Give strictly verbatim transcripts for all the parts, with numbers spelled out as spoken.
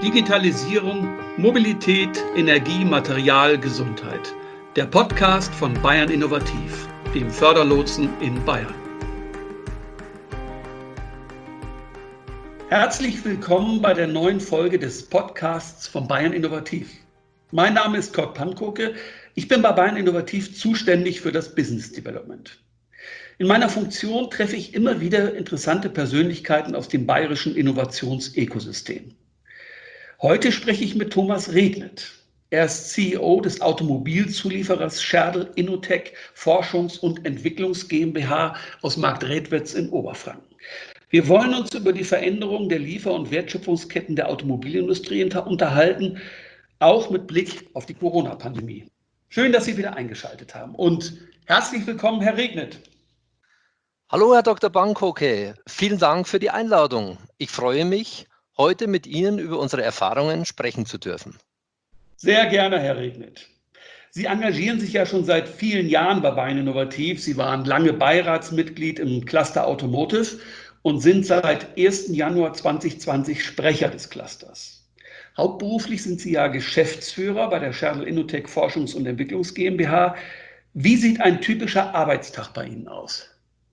Digitalisierung, Mobilität, Energie, Material, Gesundheit. Der Podcast von Bayern Innovativ, dem Förderlotsen in Bayern. Herzlich willkommen bei der neuen Folge des Podcasts von Bayern Innovativ. Mein Name ist Kurt Pankoke. Ich bin bei Bayern Innovativ zuständig für das Business Development. In meiner Funktion treffe ich immer wieder interessante Persönlichkeiten aus dem bayerischen Innovationsökosystem. Heute spreche ich mit Thomas Regnet. Er ist C E O des Automobilzulieferers Scherdl Innotec Forschungs- und Entwicklungs GmbH aus Marktredwitz in Oberfranken. Wir wollen uns über die Veränderung der Liefer- und Wertschöpfungsketten der Automobilindustrie unterhalten, auch mit Blick auf die Corona-Pandemie. Schön, dass Sie wieder eingeschaltet haben und herzlich willkommen, Herr Regnet. Hallo, Herr Doktor Pankoke. Vielen Dank für die Einladung. Ich freue mich, heute mit Ihnen über unsere Erfahrungen sprechen zu dürfen. Sehr gerne, Herr Regnet. Sie engagieren sich ja schon seit vielen Jahren bei Bayern Innovativ. Sie waren lange Beiratsmitglied im Cluster Automotive und sind seit ersten Januar zweitausendzwanzig Sprecher des Clusters. Hauptberuflich sind Sie ja Geschäftsführer bei der Scherdl Innotec Forschungs- und Entwicklungs GmbH. Wie sieht ein typischer Arbeitstag bei Ihnen aus?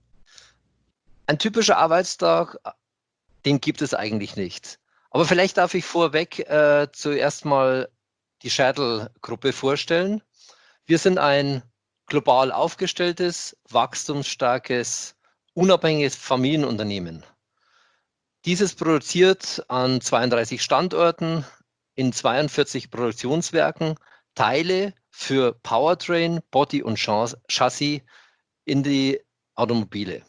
Ein typischer Arbeitstag, den gibt es eigentlich nicht. Aber vielleicht darf ich vorweg äh, zuerst mal die Scherdl-Gruppe vorstellen. Wir sind ein global aufgestelltes, wachstumsstarkes, unabhängiges Familienunternehmen. Dieses produziert an zweiunddreißig Standorten in zweiundvierzig Produktionswerken Teile für Powertrain, Body und Chassis in die Automobile.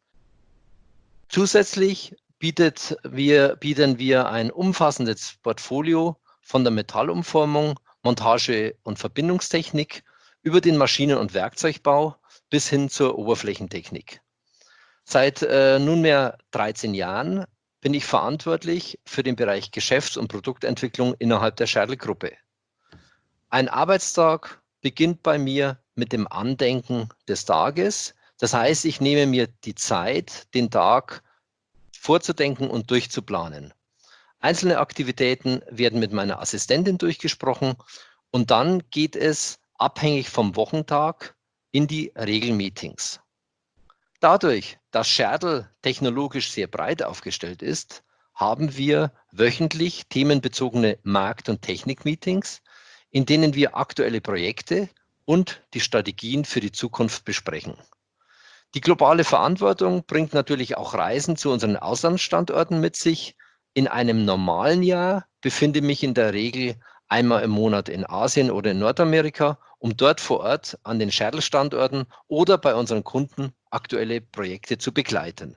Zusätzlich bietet wir, bieten wir ein umfassendes Portfolio von der Metallumformung, Montage- und Verbindungstechnik über den Maschinen- und Werkzeugbau bis hin zur Oberflächentechnik. Seit äh, nunmehr dreizehn Jahren bin ich verantwortlich für den Bereich Geschäfts- und Produktentwicklung innerhalb der Scherdl-Gruppe. Ein Arbeitstag beginnt bei mir mit dem Andenken des Tages. Das heißt, ich nehme mir die Zeit, den Tag vorzudenken und durchzuplanen. Einzelne Aktivitäten werden mit meiner Assistentin durchgesprochen und dann geht es abhängig vom Wochentag in die Regelmeetings. Dadurch, dass Scherdl technologisch sehr breit aufgestellt ist, haben wir wöchentlich themenbezogene Markt- und Technik-Meetings, in denen wir aktuelle Projekte und die Strategien für die Zukunft besprechen. Die globale Verantwortung bringt natürlich auch Reisen zu unseren Auslandsstandorten mit sich. In einem normalen Jahr befinde ich mich in der Regel einmal im Monat in Asien oder in Nordamerika, um dort vor Ort an den Scherdl-Standorten oder bei unseren Kunden aktuelle Projekte zu begleiten.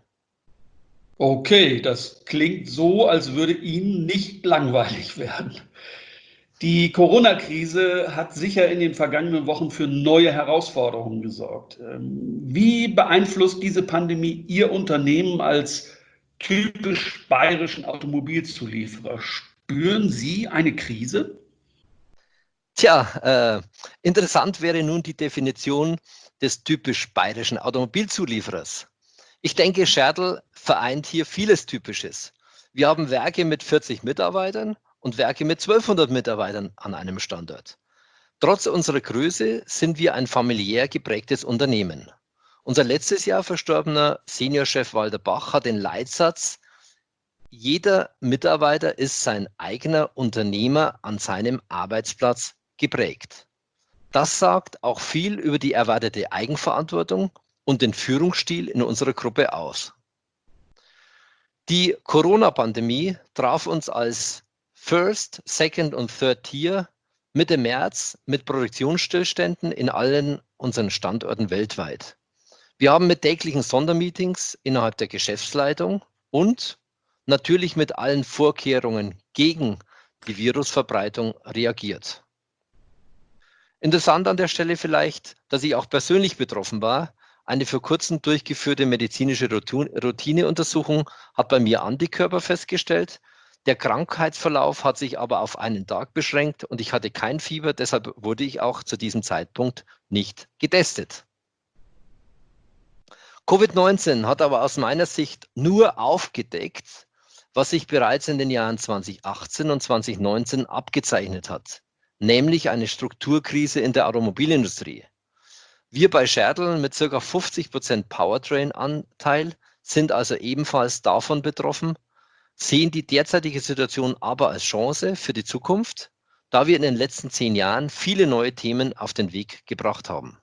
Okay, das klingt so, als würde Ihnen nicht langweilig werden. Die Corona-Krise hat sicher in den vergangenen Wochen für neue Herausforderungen gesorgt. Wie beeinflusst diese Pandemie Ihr Unternehmen als typisch bayerischen Automobilzulieferer? Spüren Sie eine Krise? Tja, äh, interessant wäre nun die Definition des typisch bayerischen Automobilzulieferers. Ich denke, Scherdl vereint hier vieles Typisches. Wir haben Werke mit vierzig Mitarbeitern und Werke mit zwölfhundert Mitarbeitern an einem Standort. Trotz unserer Größe sind wir ein familiär geprägtes Unternehmen. Unser letztes Jahr verstorbener Seniorchef Walter Bach hat den Leitsatz: Jeder Mitarbeiter ist sein eigener Unternehmer an seinem Arbeitsplatz geprägt. Das sagt auch viel über die erwartete Eigenverantwortung und den Führungsstil in unserer Gruppe aus. Die Corona-Pandemie traf uns als First, Second und Third Tier Mitte März mit Produktionsstillständen in allen unseren Standorten weltweit. Wir haben mit täglichen Sondermeetings innerhalb der Geschäftsleitung und natürlich mit allen Vorkehrungen gegen die Virusverbreitung reagiert. Interessant an der Stelle vielleicht, dass ich auch persönlich betroffen war. Eine vor kurzem durchgeführte medizinische Routineuntersuchung hat bei mir Antikörper festgestellt. Der Krankheitsverlauf hat sich aber auf einen Tag beschränkt und ich hatte kein Fieber, deshalb wurde ich auch zu diesem Zeitpunkt nicht getestet. Covid neunzehn hat aber aus meiner Sicht nur aufgedeckt, was sich bereits in den Jahren zweitausendachtzehn und zweitausendneunzehn abgezeichnet hat, nämlich eine Strukturkrise in der Automobilindustrie. Wir bei Schertl mit ca. fünfzig Prozent Powertrain-Anteil sind also ebenfalls davon betroffen, sehen die derzeitige Situation aber als Chance für die Zukunft, da wir in den letzten zehn Jahren viele neue Themen auf den Weg gebracht haben.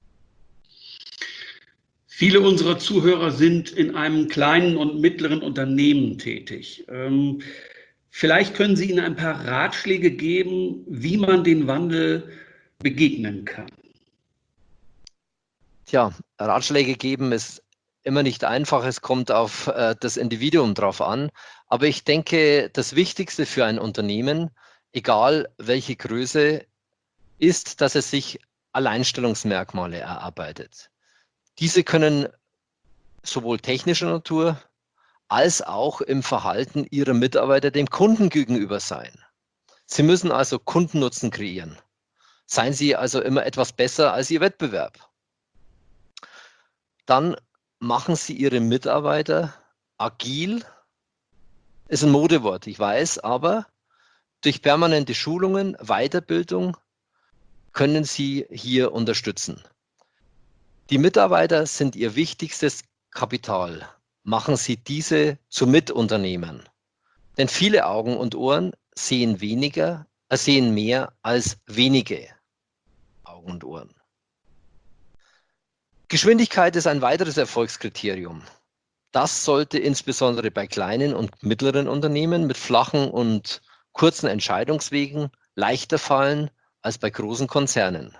Viele unserer Zuhörer sind in einem kleinen und mittleren Unternehmen tätig. Ähm, vielleicht können Sie ihnen ein paar Ratschläge geben, wie man den Wandel begegnen kann. Tja, Ratschläge geben ist immer nicht einfach. Es kommt auf äh, das Individuum drauf an. Aber ich denke, das Wichtigste für ein Unternehmen, egal welche Größe, ist, dass es sich Alleinstellungsmerkmale erarbeitet. Diese können sowohl technischer Natur als auch im Verhalten ihrer Mitarbeiter dem Kunden gegenüber sein. Sie müssen also Kundennutzen kreieren. Seien Sie also immer etwas besser als Ihr Wettbewerb. Dann machen Sie Ihre Mitarbeiter agil. Ist ein Modewort, ich weiß, aber durch permanente Schulungen, Weiterbildung können Sie hier unterstützen. Die Mitarbeiter sind Ihr wichtigstes Kapital. Machen Sie diese zu Mitunternehmern. Denn viele Augen und Ohren sehen weniger, äh, sehen mehr als wenige Augen und Ohren. Geschwindigkeit ist ein weiteres Erfolgskriterium. Das sollte insbesondere bei kleinen und mittleren Unternehmen mit flachen und kurzen Entscheidungswegen leichter fallen als bei großen Konzernen.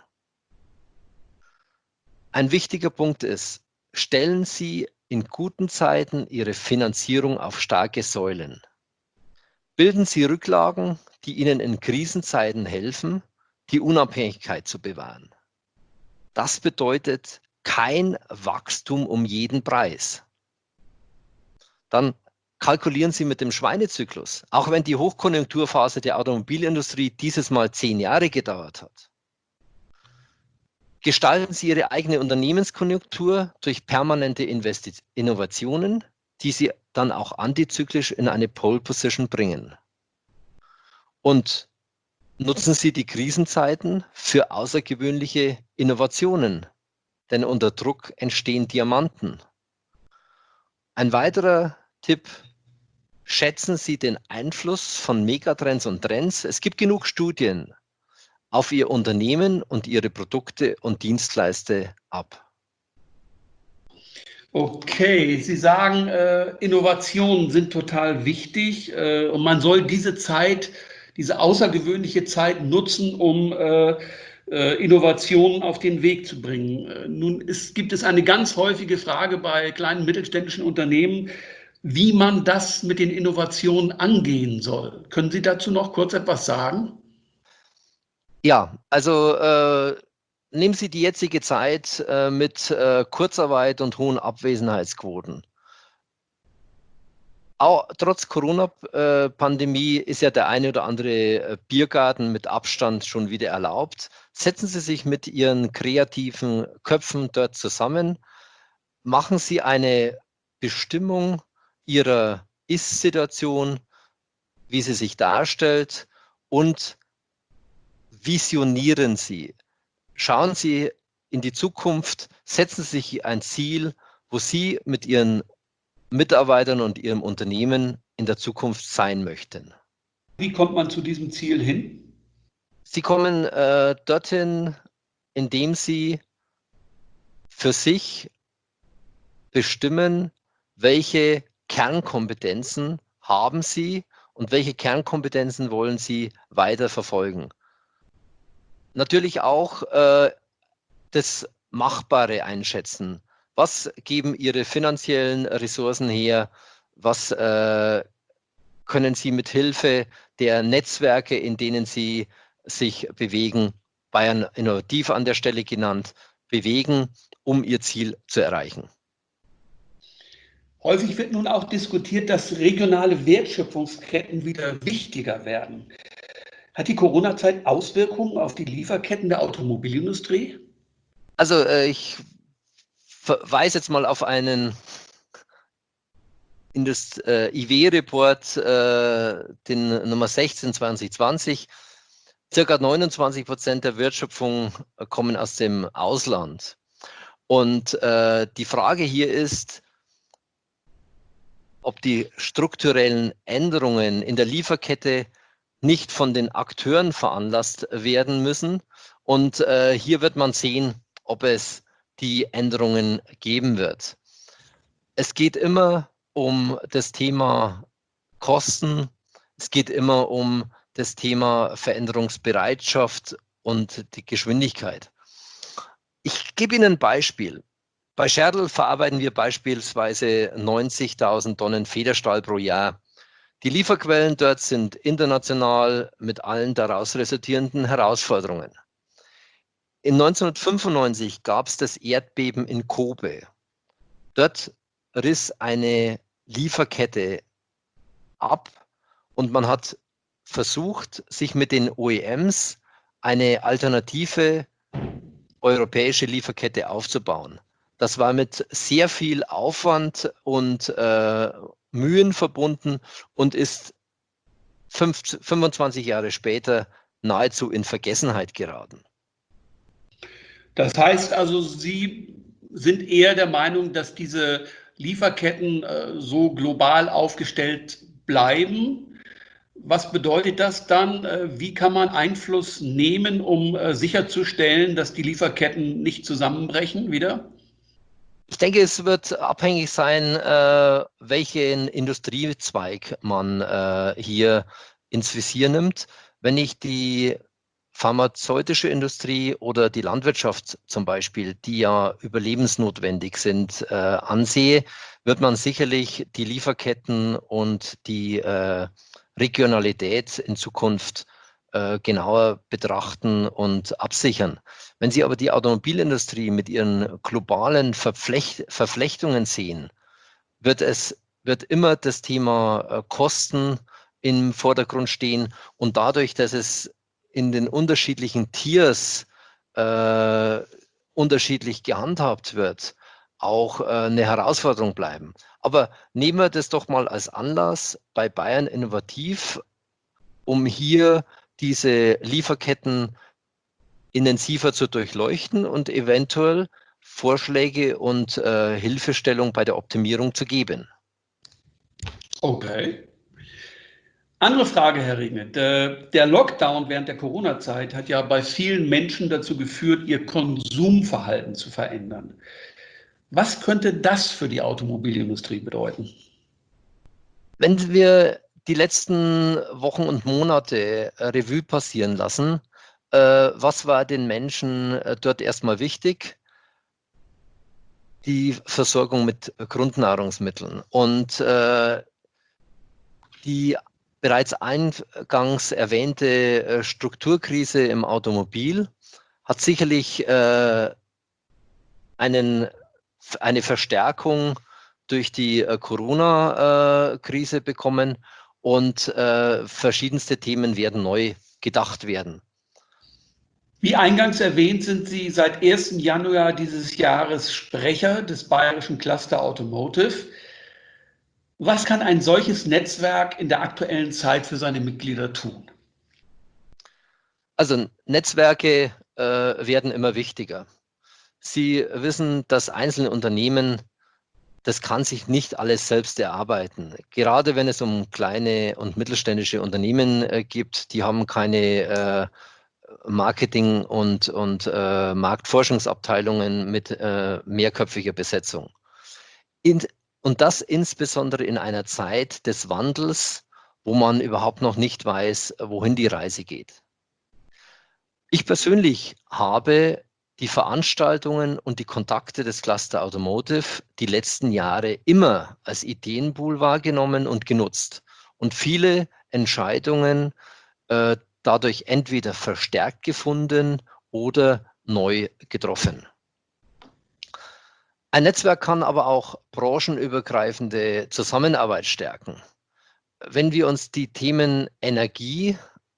Ein wichtiger Punkt ist, stellen Sie in guten Zeiten Ihre Finanzierung auf starke Säulen. Bilden Sie Rücklagen, die Ihnen in Krisenzeiten helfen, die Unabhängigkeit zu bewahren. Das bedeutet kein Wachstum um jeden Preis. Dann kalkulieren Sie mit dem Schweinezyklus, auch wenn die Hochkonjunkturphase der Automobilindustrie dieses Mal zehn Jahre gedauert hat. Gestalten Sie Ihre eigene Unternehmenskonjunktur durch permanente Investi- Innovationen, die Sie dann auch antizyklisch in eine Pole Position bringen. Und nutzen Sie die Krisenzeiten für außergewöhnliche Innovationen, denn unter Druck entstehen Diamanten. Ein weiterer Tipp: Schätzen Sie den Einfluss von Megatrends und Trends. Es gibt genug Studien auf Ihr Unternehmen und Ihre Produkte und Dienstleister ab. Okay, Sie sagen, äh, Innovationen sind total wichtig äh, und man soll diese Zeit, diese außergewöhnliche Zeit nutzen, um äh, äh, Innovationen auf den Weg zu bringen. Äh, nun ist, gibt es eine ganz häufige Frage bei kleinen mittelständischen Unternehmen, wie man das mit den Innovationen angehen soll. Können Sie dazu noch kurz etwas sagen? Ja, also äh, nehmen Sie die jetzige Zeit äh, mit äh, Kurzarbeit und hohen Abwesenheitsquoten. Auch trotz Corona-Pandemie ist ja der eine oder andere Biergarten mit Abstand schon wieder erlaubt. Setzen Sie sich mit Ihren kreativen Köpfen dort zusammen, machen Sie eine Bestimmung Ihrer Ist-Situation, wie sie sich darstellt, und visionieren Sie. Schauen Sie in die Zukunft, setzen Sie sich ein Ziel, wo Sie mit Ihren Mitarbeitern und Ihrem Unternehmen in der Zukunft sein möchten. Wie kommt man zu diesem Ziel hin? Sie kommen äh, dorthin, indem Sie für sich bestimmen, welche Kernkompetenzen haben Sie und welche Kernkompetenzen wollen Sie weiter verfolgen. Natürlich auch äh, das Machbare einschätzen. Was geben Ihre finanziellen Ressourcen her? Was äh, können Sie mit Hilfe der Netzwerke, in denen Sie sich bewegen, Bayern Innovativ an der Stelle genannt, bewegen, um Ihr Ziel zu erreichen? Häufig wird nun auch diskutiert, dass regionale Wertschöpfungsketten wieder wichtiger werden. Hat die Corona-Zeit Auswirkungen auf die Lieferketten der Automobilindustrie? Also äh, ich verweise jetzt mal auf einen Indust äh, I W-Report, äh, den Nummer sechzehn zwanzig zwanzig, circa neunundzwanzig Prozent der Wertschöpfung kommen aus dem Ausland. Und äh, die Frage hier ist, ob die strukturellen Änderungen in der Lieferkette nicht von den Akteuren veranlasst werden müssen. Und äh, hier wird man sehen, ob es die Änderungen geben wird. Es geht immer um das Thema Kosten. Es geht immer um das Thema Veränderungsbereitschaft und die Geschwindigkeit. Ich gebe Ihnen ein Beispiel. Bei Scherl verarbeiten wir beispielsweise neunzigtausend Tonnen Federstahl pro Jahr. Die Lieferquellen dort sind international mit allen daraus resultierenden Herausforderungen. In neunzehnhundertfünfundneunzig gab es das Erdbeben in Kobe. Dort riss eine Lieferkette ab und man hat versucht, sich mit den O E Ms eine alternative europäische Lieferkette aufzubauen. Das war mit sehr viel Aufwand und äh, Mühen verbunden und ist fünf, fünfundzwanzig Jahre später nahezu in Vergessenheit geraten. Das heißt also, Sie sind eher der Meinung, dass diese Lieferketten äh, so global aufgestellt bleiben. Was bedeutet das dann? Wie kann man Einfluss nehmen, um sicherzustellen, dass die Lieferketten nicht zusammenbrechen wieder? Ich denke, es wird abhängig sein, äh, welchen Industriezweig man äh, hier ins Visier nimmt. Wenn ich die pharmazeutische Industrie oder die Landwirtschaft zum Beispiel, die ja überlebensnotwendig sind, äh, ansehe, wird man sicherlich die Lieferketten und die äh, Regionalität in Zukunft äh, genauer betrachten und absichern. Wenn Sie aber die Automobilindustrie mit ihren globalen Verflecht Verflechtungen sehen, wird es wird immer das Thema äh, Kosten im Vordergrund stehen und dadurch, dass es in den unterschiedlichen Tiers äh, unterschiedlich gehandhabt wird, auch äh, eine Herausforderung bleiben. Aber nehmen wir das doch mal als Anlass bei Bayern Innovativ, um hier diese Lieferketten intensiver zu durchleuchten und eventuell Vorschläge und äh, Hilfestellung bei der Optimierung zu geben. Okay. Andere Frage, Herr Ringe. Der, der Lockdown während der Corona-Zeit hat ja bei vielen Menschen dazu geführt, ihr Konsumverhalten zu verändern. Was könnte das für die Automobilindustrie bedeuten? Wenn wir die letzten Wochen und Monate Revue passieren lassen, äh, was war den Menschen äh, dort erstmal wichtig? Die Versorgung mit Grundnahrungsmitteln. Und äh, die bereits eingangs erwähnte äh, Strukturkrise im Automobil hat sicherlich äh, einen, eine Verstärkung durch die äh, Corona-Krise äh, bekommen und äh, verschiedenste Themen werden neu gedacht werden. Wie eingangs erwähnt, sind Sie seit ersten Januar dieses Jahres Sprecher des Bayerischen Cluster Automotive. Was kann ein solches Netzwerk in der aktuellen Zeit für seine Mitglieder tun? Also Netzwerke äh, werden immer wichtiger. Sie wissen, dass einzelne Unternehmen, das kann sich nicht alles selbst erarbeiten. Gerade wenn es um kleine und mittelständische Unternehmen äh, gibt, die haben keine äh, Marketing- und, und äh, Marktforschungsabteilungen mit äh, mehrköpfiger Besetzung. In, und das insbesondere in einer Zeit des Wandels, wo man überhaupt noch nicht weiß, wohin die Reise geht. Ich persönlich habe die Veranstaltungen und die Kontakte des Cluster Automotive die letzten Jahre immer als Ideenpool wahrgenommen und genutzt und viele Entscheidungen äh, dadurch entweder verstärkt gefunden oder neu getroffen. Ein Netzwerk kann aber auch branchenübergreifende Zusammenarbeit stärken. Wenn wir uns die Themen Energie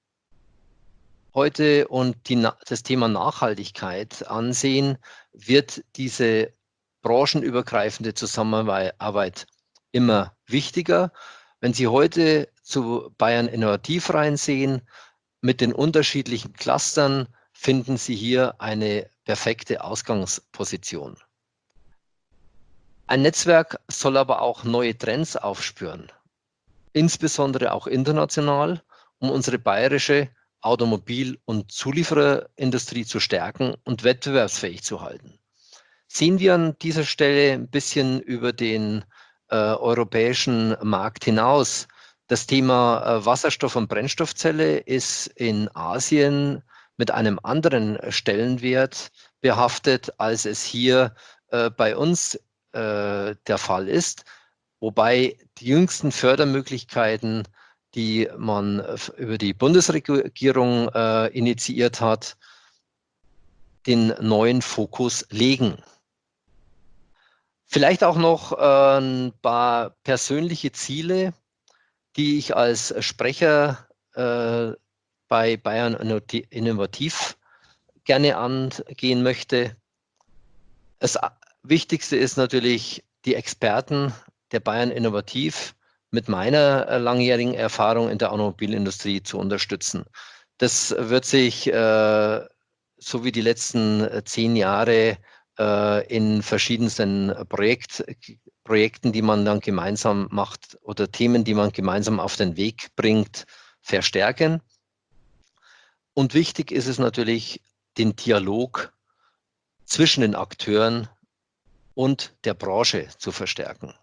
heute und die, das Thema Nachhaltigkeit ansehen, wird diese branchenübergreifende Zusammenarbeit immer wichtiger. Wenn Sie heute zu Bayern Innovativ reinsehen, mit den unterschiedlichen Clustern, finden Sie hier eine perfekte Ausgangsposition. Ein Netzwerk soll aber auch neue Trends aufspüren, insbesondere auch international, um unsere bayerische Automobil- und Zuliefererindustrie zu stärken und wettbewerbsfähig zu halten. Sehen wir an dieser Stelle ein bisschen über den äh, europäischen Markt hinaus. Das Thema äh, Wasserstoff- und Brennstoffzelle ist in Asien mit einem anderen Stellenwert behaftet, als es hier äh, bei uns äh, der Fall ist. Wobei die jüngsten Fördermöglichkeiten, die man über die Bundesregierung äh, initiiert hat, den neuen Fokus legen. Vielleicht auch noch äh, ein paar persönliche Ziele, die ich als Sprecher äh, bei Bayern Innovativ gerne angehen möchte. Das Wichtigste ist natürlich, die Experten der Bayern Innovativ mit meiner langjährigen Erfahrung in der Automobilindustrie zu unterstützen. Das wird sich äh, so wie die letzten zehn Jahre äh, in verschiedensten Projekt, Projekten, die man dann gemeinsam macht oder Themen, die man gemeinsam auf den Weg bringt, verstärken. Und wichtig ist es natürlich, den Dialog zwischen den Akteuren und der Branche zu verstärken.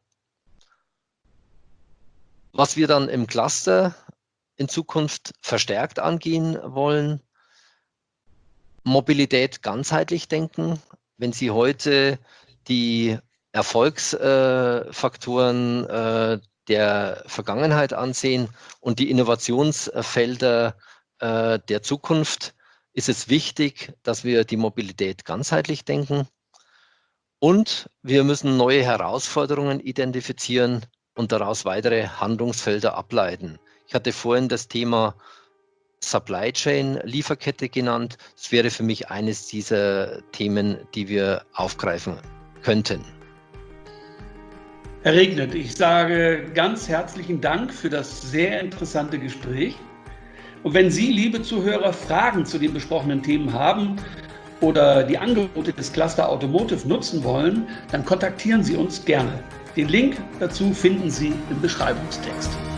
Was wir dann im Cluster in Zukunft verstärkt angehen wollen, Mobilität ganzheitlich denken. Wenn Sie heute die Erfolgsfaktoren äh, der Vergangenheit ansehen und die Innovationsfelder äh, der Zukunft, ist es wichtig, dass wir die Mobilität ganzheitlich denken. Und wir müssen neue Herausforderungen identifizieren und daraus weitere Handlungsfelder ableiten. Ich hatte vorhin das Thema Supply Chain, Lieferkette genannt. Das wäre für mich eines dieser Themen, die wir aufgreifen könnten. Herr Regnet, ich sage ganz herzlichen Dank für das sehr interessante Gespräch. Und wenn Sie, liebe Zuhörer, Fragen zu den besprochenen Themen haben oder die Angebote des Cluster Automotive nutzen wollen, dann kontaktieren Sie uns gerne. Den Link dazu finden Sie im Beschreibungstext.